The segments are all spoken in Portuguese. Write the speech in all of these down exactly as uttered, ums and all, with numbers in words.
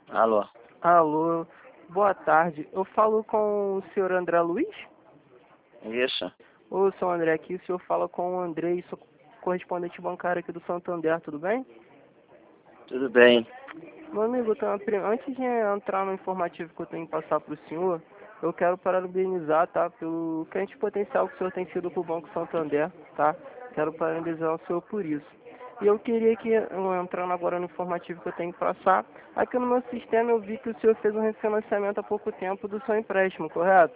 Alô? Alô, boa tarde. Eu falo com o senhor André Luiz? Isso? Ô, senhor André, aqui o senhor fala com o Andrei, sou correspondente bancário aqui do Santander, tudo bem? Tudo bem. Meu amigo, eu tenho uma pri- antes de entrar no informativo que eu tenho que passar para o senhor, eu quero parabenizar, tá, pelo grande potencial que o senhor tem sido para o Banco Santander, tá? Quero parabenizar o senhor por isso. E eu queria que, eu entrando agora no informativo que eu tenho que passar, aqui no meu sistema eu vi que o senhor fez um refinanciamento há pouco tempo do seu empréstimo, correto?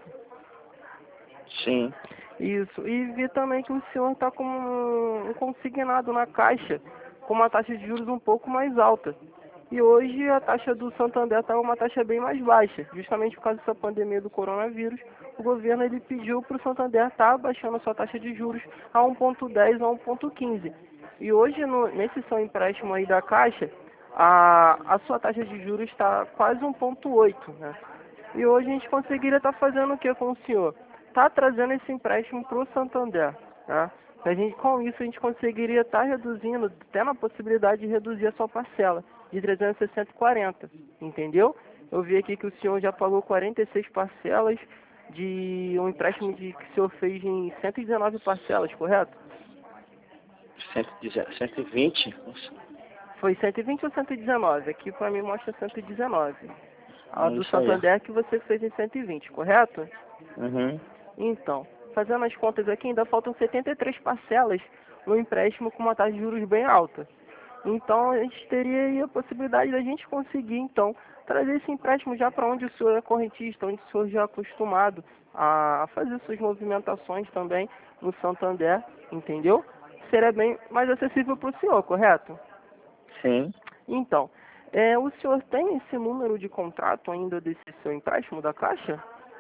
Sim. Isso. E vi também que o senhor está com um consignado na Caixa, com uma taxa de juros um pouco mais alta. E hoje a taxa do Santander está uma taxa bem mais baixa, justamente por causa dessa pandemia do coronavírus. O governo ele pediu para o Santander estar baixando a sua taxa de juros a um ponto dez a um ponto quinze. E hoje, no, nesse seu empréstimo aí da Caixa, a, a sua taxa de juros está quase um ponto oito, né? E hoje a gente conseguiria estar fazendo o que com o senhor? Tá trazendo esse empréstimo para o Santander, tá? A gente, com isso a gente conseguiria estar reduzindo, tendo a possibilidade de reduzir a sua parcela de trezentos e sessenta e quarenta, entendeu? Eu vi aqui que o senhor já pagou quarenta e seis parcelas de um empréstimo de, que o senhor fez em cento e dezenove parcelas, correto? cento e dez, cento e vinte? Foi cento e vinte ou cento e dezenove? Aqui para mim mostra cento e dezenove. A É do isso aí. Santander que você fez em cento e vinte, correto? Uhum. Então, fazendo as contas aqui, ainda faltam setenta e três parcelas no empréstimo com uma taxa de juros bem alta. Então, a gente teria aí a possibilidade da gente conseguir, então, trazer esse empréstimo já para onde o senhor é correntista, onde o senhor já é acostumado a fazer suas movimentações também no Santander, entendeu? Seria bem mais acessível para o senhor, correto? Sim. Então, é, o senhor tem esse número de contrato ainda desse seu empréstimo da Caixa?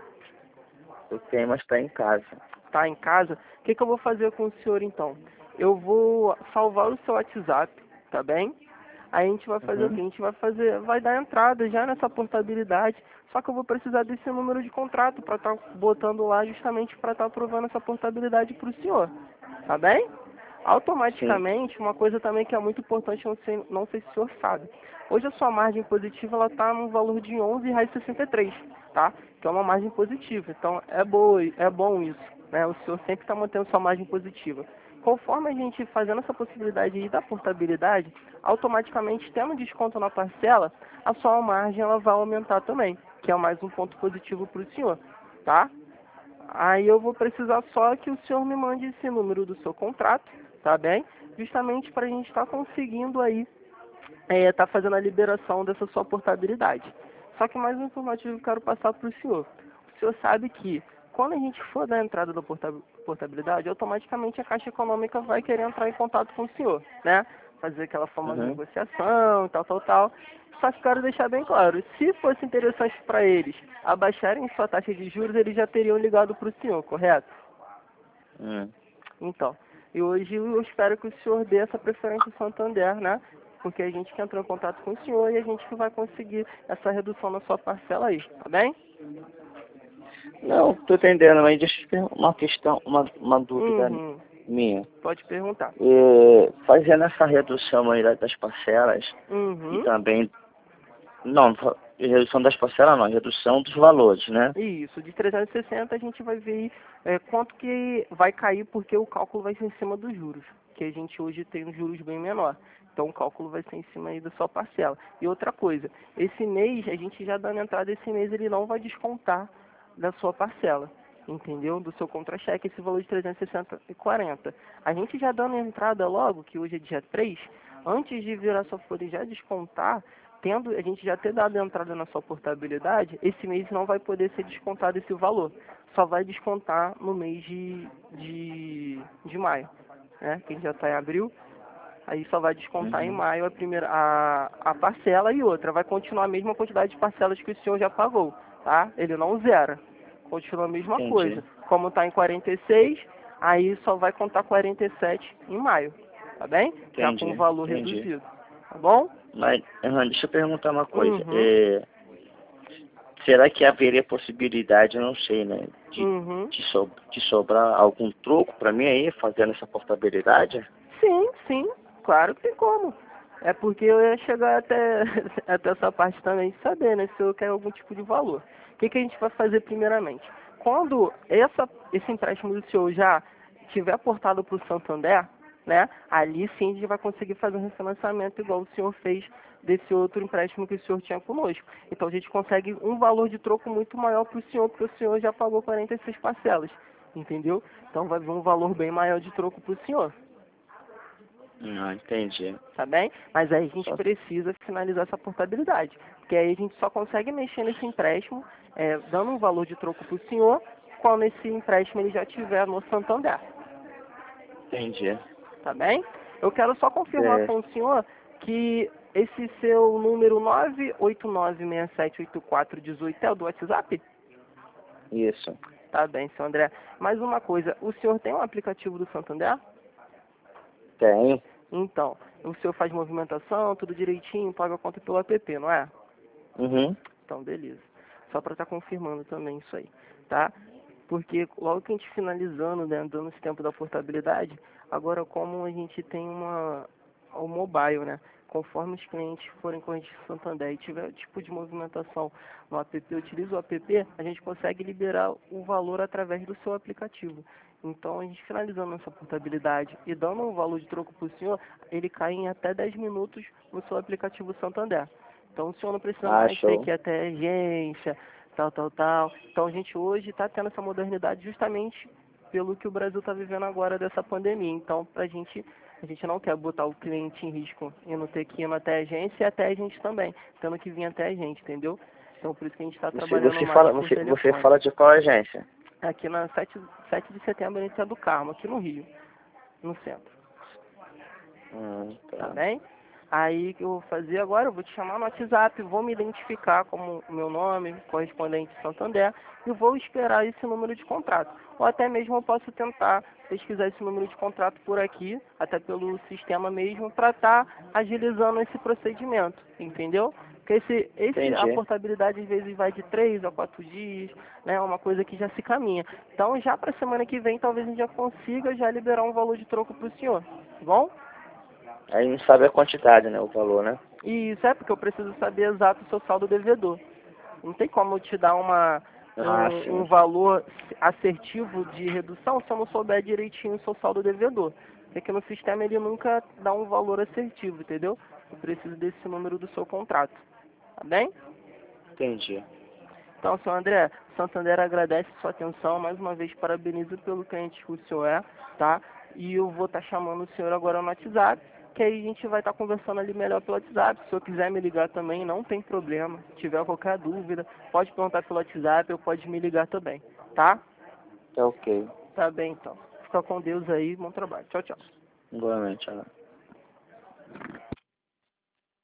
Eu tenho, mas tá em casa. Tá em casa, o que, que eu vou fazer com o senhor então? Eu vou salvar o seu WhatsApp, tá bem? Aí a gente vai fazer o Uhum. quê? A gente vai fazer, vai dar entrada já nessa portabilidade, só que eu vou precisar desse número de contrato para estar botando lá justamente para estar aprovando essa portabilidade para o senhor, tá bem? Sim. Automaticamente, uma coisa também que é muito importante, não sei, não sei se o senhor sabe. Hoje a sua margem positiva ela está no valor de onze reais e sessenta e três, tá? Que é uma margem positiva. Então é boa, é bom isso, né? O senhor sempre está mantendo sua margem positiva. Conforme a gente fazendo essa possibilidade aí da portabilidade, automaticamente tendo desconto na parcela, a sua margem ela vai aumentar também, que é mais um ponto positivo para o senhor, tá? Aí eu vou precisar só que o senhor me mande esse número do seu contrato, tá bem? Justamente para a gente estar conseguindo aí, é, tá fazendo a liberação dessa sua portabilidade. Só que mais um informativo que eu quero passar para o senhor. O senhor sabe que quando a gente for dar a entrada da porta- portabilidade, automaticamente a Caixa Econômica vai querer entrar em contato com o senhor, né? Fazer aquela famosa Uhum. negociação, tal, tal, tal. Só que quero deixar bem claro, se fosse interessante para eles abaixarem sua taxa de juros, eles já teriam ligado para o senhor, correto? Hum. Então, e hoje eu espero que o senhor dê essa preferência ao Santander, né? Porque a gente que entrou em contato com o senhor e a gente que vai conseguir essa redução na sua parcela aí, tá bem? Não, tô entendendo, mas deixa eu te perguntar uma questão, uma, uma dúvida Uhum. minha. Pode perguntar. É, fazendo essa redução aí da- das parcelas e Uhum. também. Não, fa- redução das parcelas não, redução dos valores, né? Isso, de trezentos e sessenta a gente vai ver é, quanto que vai cair, porque o cálculo vai ser em cima dos juros, que a gente hoje tem um juros bem menor. Então o cálculo vai ser em cima aí da sua parcela. E outra coisa, esse mês, a gente já dando entrada esse mês, ele não vai descontar da sua parcela, entendeu? Do seu contra-cheque, esse valor de trezentos e sessenta e quarenta. A gente já dando entrada logo, que hoje é dia três, antes de virar sua folha e já descontar, tendo a gente já ter dado a entrada na sua portabilidade, esse mês não vai poder ser descontado esse valor. Só vai descontar no mês de, de, de maio, né? Que já está em abril. Aí só vai descontar em Uhum. maio a primeira a, a parcela e outra. Vai continuar a mesma quantidade de parcelas que o senhor já pagou, tá? Ele não zera. Continua a mesma coisa. Entendi. Como está em quarenta e seis, aí só vai contar quarenta e sete em maio, tá bem? Já com o Entendi. valor Entendi. reduzido, tá bom? Mas, Erran, deixa eu perguntar uma coisa. Uhum. É, será que haveria possibilidade, eu não sei, né, de, Uhum. de, so, de sobrar algum troco para mim aí, fazendo essa portabilidade? Sim, sim, claro que tem como. É porque eu ia chegar até, até essa parte também de saber, né, se eu quero algum tipo de valor. O que, que a gente vai fazer primeiramente? Quando essa, esse empréstimo do senhor já tiver aportado para o Santander, né, ali sim a gente vai conseguir fazer um refinanciamento igual o senhor fez desse outro empréstimo que o senhor tinha conosco. Então a gente consegue um valor de troco muito maior para o senhor, porque o senhor já pagou quarenta e seis parcelas, entendeu? Então vai vir um valor bem maior de troco para o senhor. Não, entendi. Tá bem? Mas aí a gente Tá. precisa finalizar essa portabilidade, porque aí a gente só consegue mexer nesse empréstimo, é, dando um valor de troco para o senhor, quando esse empréstimo ele já estiver no Santander. Entendi. Tá bem? Eu quero só confirmar É, com o senhor que esse seu número nove oito nove seis sete oito quatro um oito é o do WhatsApp? isso. Tá bem, senhor André. Mais uma coisa, o senhor tem um aplicativo do Santander? Tenho. Então, o senhor faz movimentação, tudo direitinho, paga a conta pelo app, não é? Uhum. Então, beleza. Só para estar confirmando também isso aí, tá? Porque logo que a gente finalizando, né, dando esse tempo da portabilidade, agora como a gente tem uma o mobile, né? Conforme os clientes forem correntes de Santander e tiver tipo de movimentação no app, utiliza o app, a gente consegue liberar o valor através do seu aplicativo. Então, a gente finalizando essa portabilidade e dando um valor de troco para o senhor, ele cai em até dez minutos no seu aplicativo Santander. Então o senhor não precisa Ah, mais ter show. que ir até agência, tal, tal, tal. Então a gente hoje está tendo essa modernidade justamente pelo que o Brasil está vivendo agora dessa pandemia. Então pra gente, a gente não quer botar o cliente em risco e não ter que ir até a agência e até a gente também, tendo que vir até a gente, entendeu? Então por isso que a gente está Você, trabalhando você mais fala, por você, você telefone. fala de qual agência? Aqui na sete, sete de setembro a gente é do Carmo, aqui no Rio, no centro. Hum, Tá tá. bem? Aí o que eu vou fazer agora, eu vou te chamar no WhatsApp, vou me identificar como o meu nome, correspondente Santander, e vou esperar esse número de contrato. Ou até mesmo eu posso tentar pesquisar esse número de contrato por aqui, até pelo sistema mesmo, para estar agilizando esse procedimento, entendeu? Porque esse, esse, a Entendi. portabilidade às vezes vai de três a quatro dias, né? Uma coisa que já se caminha. Então já para a semana que vem talvez a gente já consiga já liberar um valor de troco para o senhor, tá bom? Aí não sabe a quantidade, né? O valor, né? E isso é porque eu preciso saber exato o seu saldo devedor. Não tem como eu te dar uma, Ah, um, um sim. valor assertivo de redução se eu não souber direitinho o seu saldo devedor. Porque no sistema ele nunca dá um valor assertivo, entendeu? Eu preciso desse número do seu contrato. Tá bem? Entendi. Então, senhor André, Santander agradece sua atenção. Mais uma vez, parabenizo pelo cliente que o senhor é, tá? E eu vou estar chamando o senhor agora no WhatsApp, que aí a gente vai estar conversando ali melhor pelo WhatsApp. Se o senhor quiser me ligar também, não tem problema. Se tiver qualquer dúvida, pode perguntar pelo WhatsApp ou pode me ligar também, tá? Tá ok. Tá bem, então. Fica com Deus aí, bom trabalho. Tchau, tchau. Igualmente, ó.